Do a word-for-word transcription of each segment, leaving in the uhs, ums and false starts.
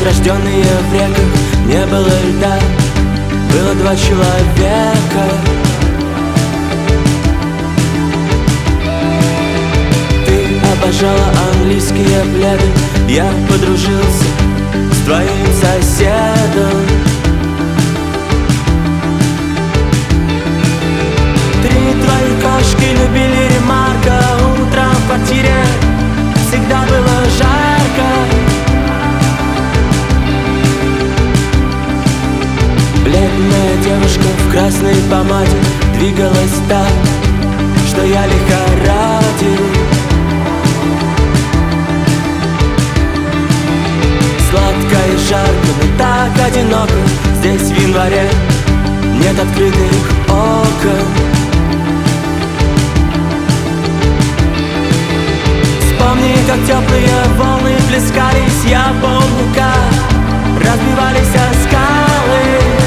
рожденные в реках, не было льда, было два человека. Ты обожала английские пледы, я подружился с твоим соседом. Три твои кошки любили ремарка, утром в квартире всегда было жарко. Бледная девушка в красной помаде двигалась так, что я лихорадил. Сладко и жарко, но так одиноко здесь в январе, нет открытых окон. Вспомни, как теплые волны плескались, я помню, как разбивались о скалы.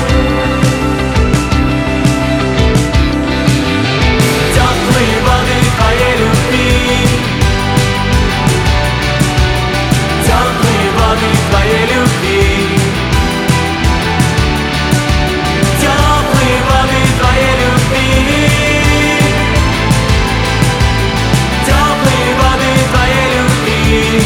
Теплые воды твоей любви, теплые воды твоей любви, теплые воды твоей любви, теплые воды твоей любви.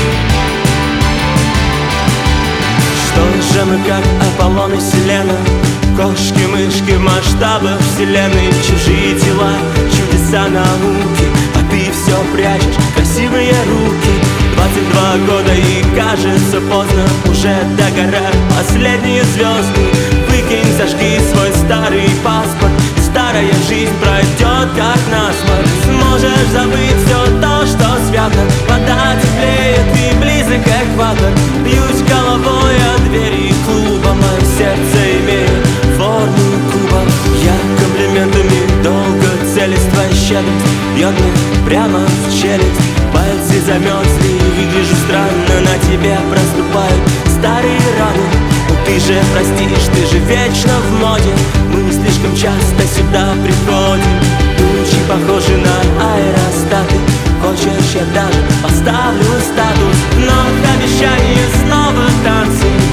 Что же мы, как Аполлон и Селена, кошки-мышки в масштабах вселенной, чужие тела, чудеса науки, а ты все прячешь красивые руки. Двадцать два года и кажется поздно, уже догорают последние звезды. Выкинь, зажги свой старый паспорт, старая жизнь пройдет как насморк. Сможешь забыть все то, что свято, вода теплеет и близок экватор. Бьюсь головой о двери клуба, мое сердце имеет форму куба. Я комплиментами долго целясь, твоя щедрость бьет мне прямо в челюсть. Пальцы замерзли, выгляжу странно, на тебе проступают старые раны. Но ты же простишь, ты же вечно в моде, мы не слишком часто сюда приходим. Тучи похожи на аэростаты, хочешь, я даже поставлю статус, но обещание снова танцы.